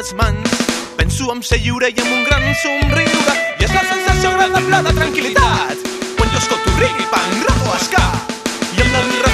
les mans. Penso en ser lliure i amb un gran somriure, i és la sensació agradable de tranquil·litat quan jo escolto reggae, punk, rock o ska, i amb la